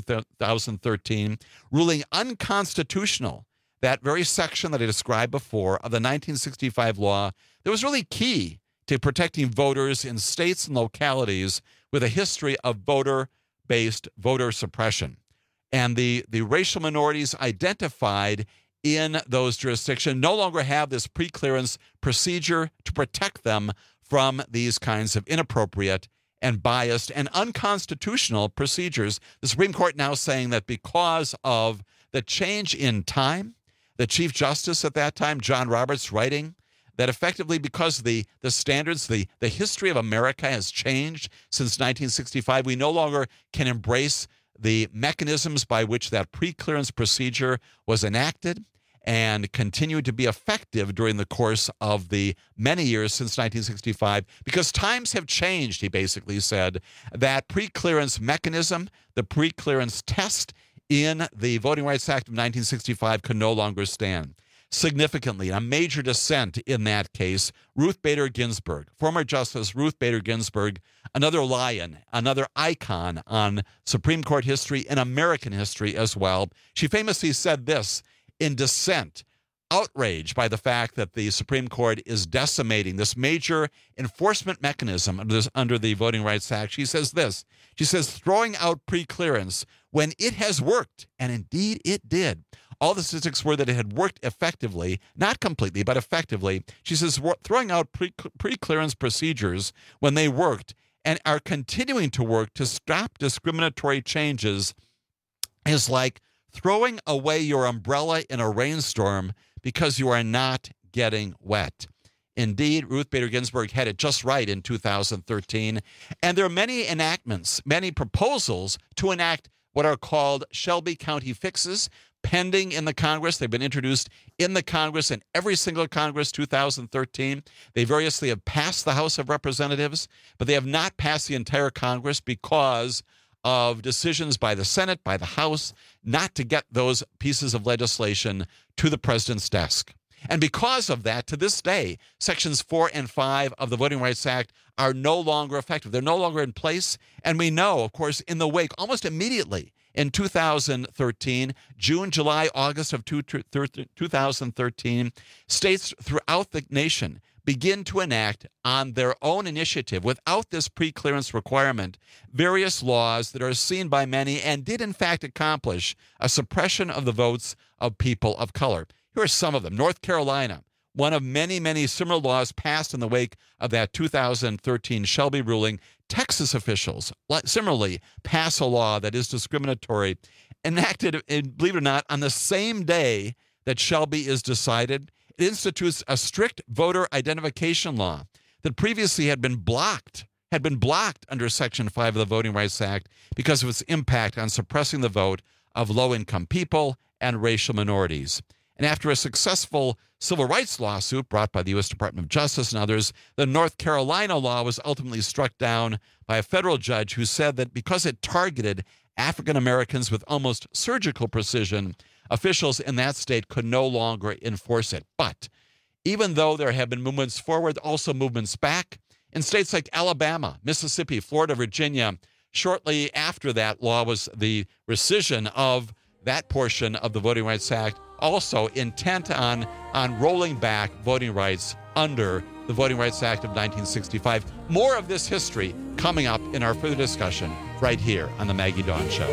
2013 ruling unconstitutional that very section that I described before of the 1965 law that was really key to protecting voters in states and localities with a history of voter-based voter suppression. And the racial minorities identified in those jurisdictions no longer have this pre-clearance procedure to protect them from these kinds of inappropriate and biased and unconstitutional procedures. The Supreme Court now saying that because of the change in time, the Chief Justice at that time, John Roberts, writing that effectively because the standards, the history of America has changed since 1965, we no longer can embrace the mechanisms by which that pre-clearance procedure was enacted and continued to be effective during the course of the many years since 1965. Because times have changed, he basically said, that pre-clearance mechanism, the pre-clearance test in the Voting Rights Act of 1965 could no longer stand. Significantly, a major dissent in that case, Ruth Bader Ginsburg, former Justice Ruth Bader Ginsburg, another lion, another icon on Supreme Court history and American history as well. She famously said this in dissent, outraged by the fact that the Supreme Court is decimating this major enforcement mechanism under the Voting Rights Act. She says this, she says, throwing out pre-clearance when it has worked, and indeed it did. All the statistics were that it had worked effectively, not completely, but effectively. She says throwing out pre-clearance procedures when they worked and are continuing to work to stop discriminatory changes is like throwing away your umbrella in a rainstorm because you are not getting wet. Indeed, Ruth Bader Ginsburg had it just right in 2013. And there are many enactments, many proposals to enact what are called Shelby County fixes, pending in the Congress. They've been introduced in the Congress, in every single Congress 2013. They variously have passed the House of Representatives, but they have not passed the entire Congress because of decisions by the Senate, by the House, not to get those pieces of legislation to the president's desk. And because of that, to this day, Sections 4 and 5 of the Voting Rights Act are no longer effective. They're no longer in place. And we know, of course, in the wake, almost immediately in 2013, June, July, August of 2013, states throughout the nation begin to enact on their own initiative, without this pre-clearance requirement, various laws that are seen by many and did in fact accomplish a suppression of the votes of people of color. Here are some of them. North Carolina, one of many, many similar laws passed in the wake of that 2013 Shelby ruling. Texas officials similarly pass a law that is discriminatory, enacted, believe it or not, on the same day that Shelby is decided. It institutes a strict voter identification law that previously had been blocked under Section 5 of the Voting Rights Act because of its impact on suppressing the vote of low-income people and racial minorities. And after a successful civil rights lawsuit brought by the U.S. Department of Justice and others, the North Carolina law was ultimately struck down by a federal judge who said that because it targeted African Americans with almost surgical precision, officials in that state could no longer enforce it. But even though there have been movements forward, also movements back, in states like Alabama, Mississippi, Florida, Virginia, shortly after that law was the rescission of that portion of the Voting Rights Act, also intent on rolling back voting rights under the Voting Rights Act of 1965. More of this history coming up in our further discussion right here on The Maggie Dawn Show.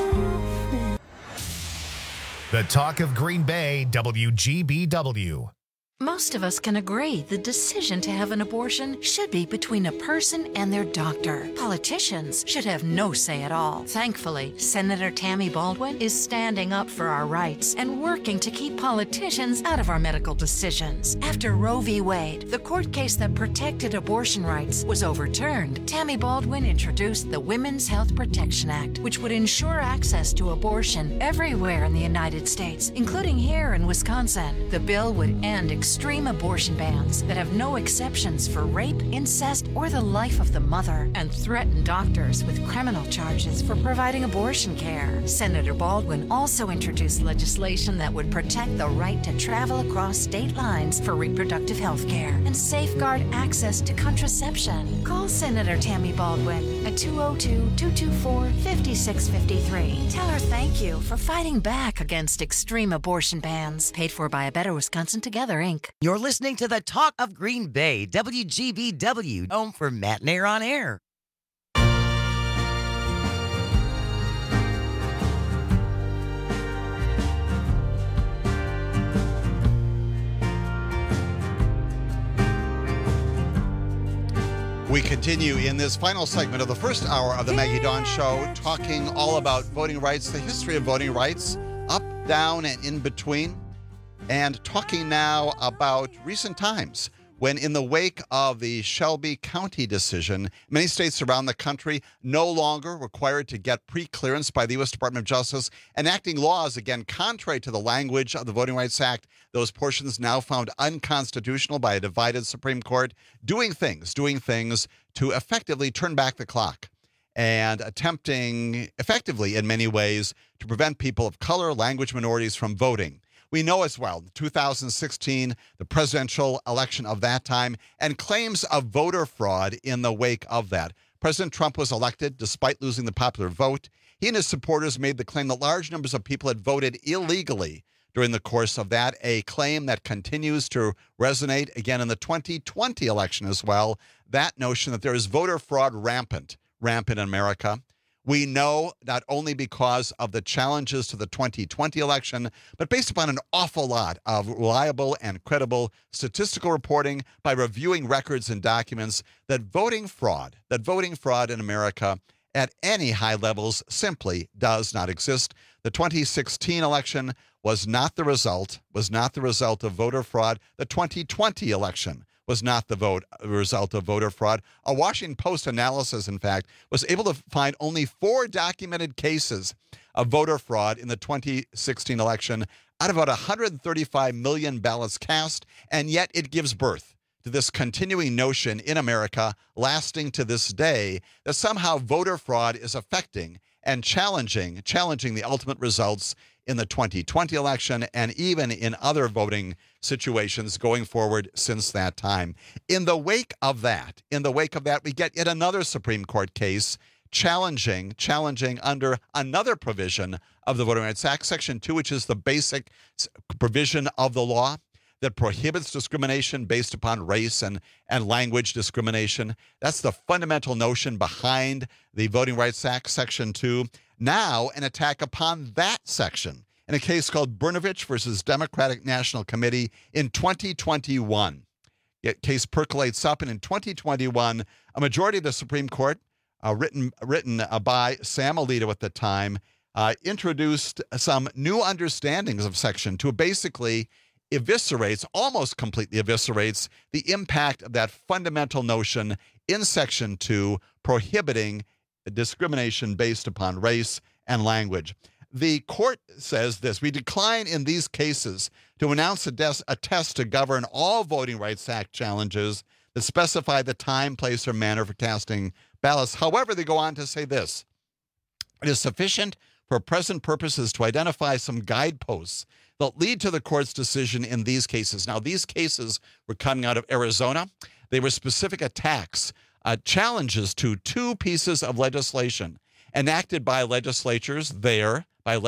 The Talk of Green Bay, WGBW. Most of us can agree the decision to have an abortion should be between a person and their doctor. Politicians should have no say at all. Thankfully, Senator Tammy Baldwin is standing up for our rights and working to keep politicians out of our medical decisions. After Roe v. Wade, the court case that protected abortion rights, was overturned, Tammy Baldwin introduced the Women's Health Protection Act, which would ensure access to abortion everywhere in the United States, including here in Wisconsin. The bill would end extreme abortion bans that have no exceptions for rape, incest, or the life of the mother, and threaten doctors with criminal charges for providing abortion care. Senator Baldwin also introduced legislation that would protect the right to travel across state lines for reproductive health care and safeguard access to contraception. Call Senator Tammy Baldwin at 202-224-5653. Tell her thank you for fighting back against extreme abortion bans. Paid for by A Better Wisconsin Together, Inc. You're listening to the Talk of Green Bay, WGBW, home for Matt Nair on Air. We continue in this final segment of the first hour of the Maggie Dawn Show, talking all about voting rights, the history of voting rights, up, down, and in between, and talking now about recent times when, in the wake of the Shelby County decision, many states around the country no longer required to get pre-clearance by the U.S. Department of Justice, enacting laws, again, contrary to the language of the Voting Rights Act, those portions now found unconstitutional by a divided Supreme Court, doing things to effectively turn back the clock and attempting effectively in many ways to prevent people of color, language minorities from voting. We know as well, 2016, the presidential election of that time, and claims of voter fraud in the wake of that. President Trump was elected despite losing the popular vote. He and his supporters made the claim that large numbers of people had voted illegally during the course of that, a claim that continues to resonate again in the 2020 election as well. That notion that there is voter fraud rampant in America. We know not only because of the challenges to the 2020 election, but based upon an awful lot of reliable and credible statistical reporting by reviewing records and documents, that voting fraud in America at any high levels simply does not exist. The 2016 election was not the result of voter fraud. The 2020 election was not the result of voter fraud. A Washington Post analysis, in fact, was able to find only 4 documented cases of voter fraud in the 2016 election out of about 135 million ballots cast, and yet it gives birth to this continuing notion in America, lasting to this day, that somehow voter fraud is affecting and challenging the ultimate results in the 2020 election and even in other voting situations going forward since that time. In the wake of that, we get yet another Supreme Court case challenging under another provision of the Voting Rights Act, Section 2, which is the basic provision of the law that prohibits discrimination based upon race and language discrimination. That's the fundamental notion behind the Voting Rights Act, Section 2. Now, an attack upon that section in a case called Brnovich versus Democratic National Committee in 2021. The case percolates up, and in 2021, a majority of the Supreme Court, written by Sam Alito at the time, introduced some new understandings of Section 2, basically almost completely eviscerates the impact of that fundamental notion in Section 2 prohibiting discrimination based upon race and language. The court says this: we decline in these cases to announce a test to govern all Voting Rights Act challenges that specify the time, place, or manner for casting ballots. However, they go on to say this: it is sufficient for present purposes to identify some guideposts that lead to the court's decision in these cases. Now, these cases were coming out of Arizona. They were specific attacks, challenges to 2 pieces of legislation enacted by legislators there,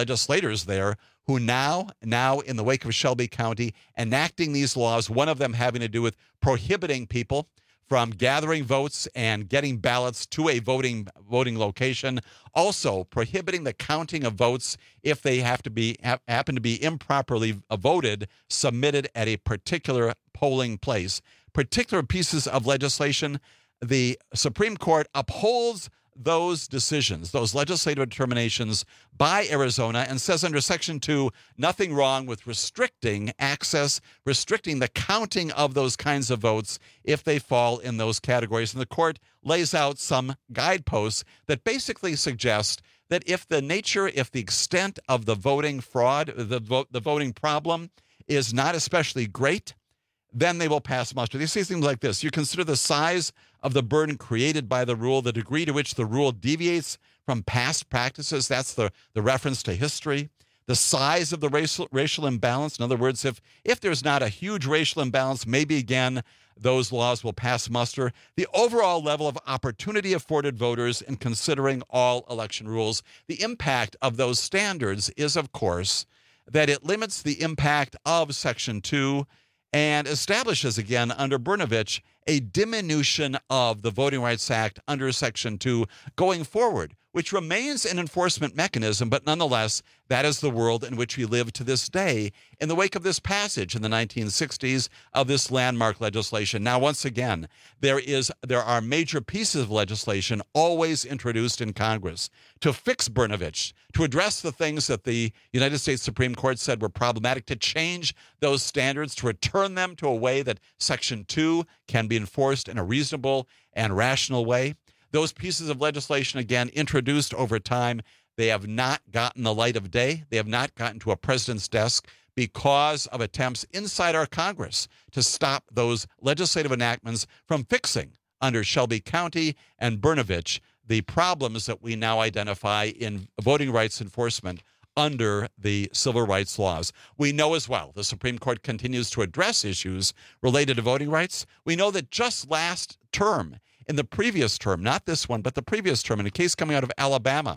who now in the wake of Shelby County, enacting these laws, one of them having to do with prohibiting people from gathering votes and getting ballots to a voting location, also prohibiting the counting of votes if they happen to be improperly voted, submitted at a particular polling place, particular pieces of legislation, the Supreme Court upholds those decisions, those legislative determinations by Arizona, and says under Section 2, nothing wrong with restricting access, restricting the counting of those kinds of votes if they fall in those categories. And the court lays out some guideposts that basically suggest that if the extent of the voting fraud, the voting problem is not especially great, then they will pass muster. They say things like this. You consider the size of the burden created by the rule, the degree to which the rule deviates from past practices. That's the reference to history. The size of the racial imbalance. In other words, if there's not a huge racial imbalance, maybe again, those laws will pass muster. The overall level of opportunity afforded voters in considering all election rules. The impact of those standards is, of course, that it limits the impact of Section 2 and establishes again under Brnovich a diminution of the Voting Rights Act under Section 2 going forward, which remains an enforcement mechanism, but nonetheless, that is the world in which we live to this day in the wake of this passage in the 1960s of this landmark legislation. Now, once again, there are major pieces of legislation always introduced in Congress to fix Brnovich, to address the things that the United States Supreme Court said were problematic, to change those standards, to return them to a way that Section 2 can be enforced in a reasonable and rational way. Those pieces of legislation, again, introduced over time, they have not gotten the light of day. They have not gotten to a president's desk because of attempts inside our Congress to stop those legislative enactments from fixing, under Shelby County and Brnovich, the problems that we now identify in voting rights enforcement under the civil rights laws. We know as well the Supreme Court continues to address issues related to voting rights. We know that just last term, in the previous term, not this one, but the previous term, in a case coming out of Alabama,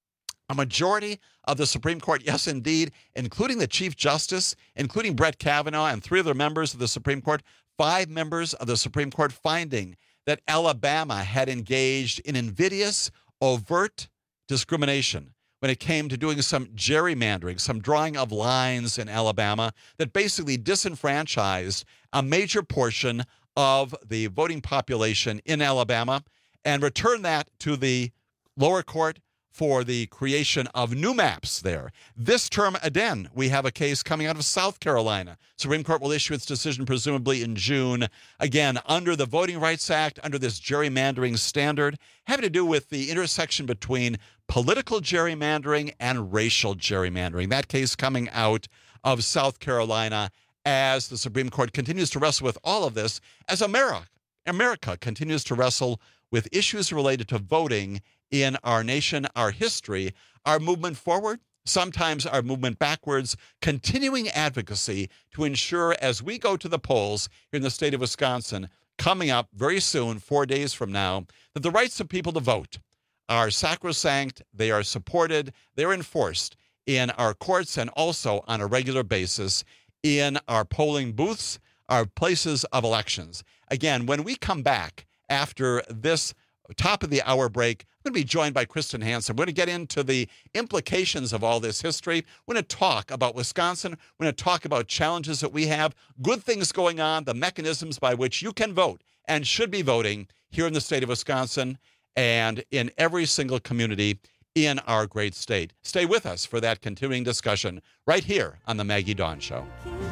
a majority of the Supreme Court, yes, indeed, including the Chief Justice, including Brett Kavanaugh and 3 other members of the Supreme Court, 5 members of the Supreme Court finding that Alabama had engaged in invidious, overt discrimination when it came to doing some gerrymandering, some drawing of lines in Alabama that basically disenfranchised a major portion of the voting population in Alabama and returned that to the lower court for the creation of new maps there. This term, again, we have a case coming out of South Carolina. Supreme Court will issue its decision presumably in June, again, under the Voting Rights Act, under this gerrymandering standard, having to do with the intersection between political gerrymandering and racial gerrymandering. That case coming out of South Carolina as the Supreme Court continues to wrestle with all of this, as America continues to wrestle with issues related to voting in our nation, our history, our movement forward, sometimes our movement backwards, continuing advocacy to ensure as we go to the polls here in the state of Wisconsin, coming up very soon, 4 days from now, that the rights of people to vote are sacrosanct, they are supported, they're enforced in our courts and also on a regular basis in our polling booths, our places of elections. Again, when we come back after this top of the hour break, I'm going to be joined by Kristen Hansen. We're going to get into the implications of all this history. We're going to talk about Wisconsin. We're going to talk about challenges that we have, good things going on, the mechanisms by which you can vote and should be voting here in the state of Wisconsin and in every single community in our great state. Stay with us for that continuing discussion right here on the Maggie Dawn Show.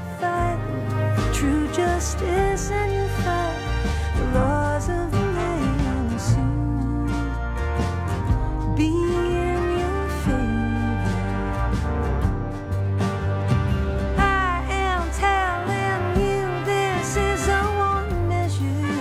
True justice and you fight the laws of the land soon be in your favor. I am telling you this is a one measure.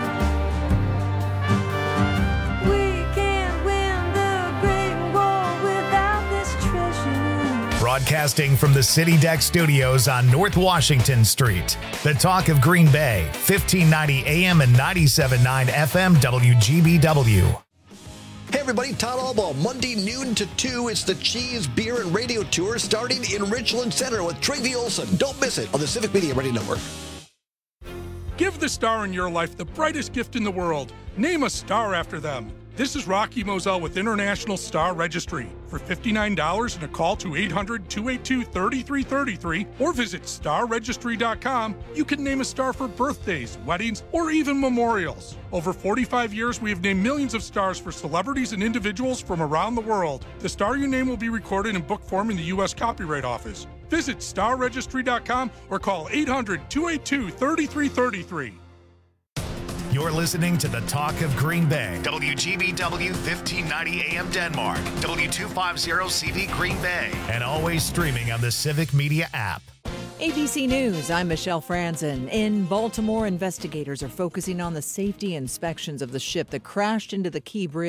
We can't win the great war without this treasure. Broadcasting from the City Deck Studios on North Washington Street. The Talk of Green Bay, 1590 AM and 97.9 FM WGBW. Hey everybody, Todd Albaugh, Monday noon to 2. It's the Cheese, Beer, and Radio Tour starting in Richland Center with Travie Olson. Don't miss it on the Civic Media Radio Network. Give the star in your life the brightest gift in the world. Name a star after them. This is Rocky Moselle with International Star Registry. For $59 and a call to 800-282-3333 or visit starregistry.com, you can name a star for birthdays, weddings, or even memorials. Over 45 years, we have named millions of stars for celebrities and individuals from around the world. The star you name will be recorded in book form in the U.S. Copyright Office. Visit starregistry.com or call 800-282-3333. You're listening to the Talk of Green Bay. WGBW 1590 AM Denmark. W250CV Green Bay. And always streaming on the Civic Media app. ABC News, I'm Michelle Franzen. In Baltimore, investigators are focusing on the safety inspections of the ship that crashed into the Key Bridge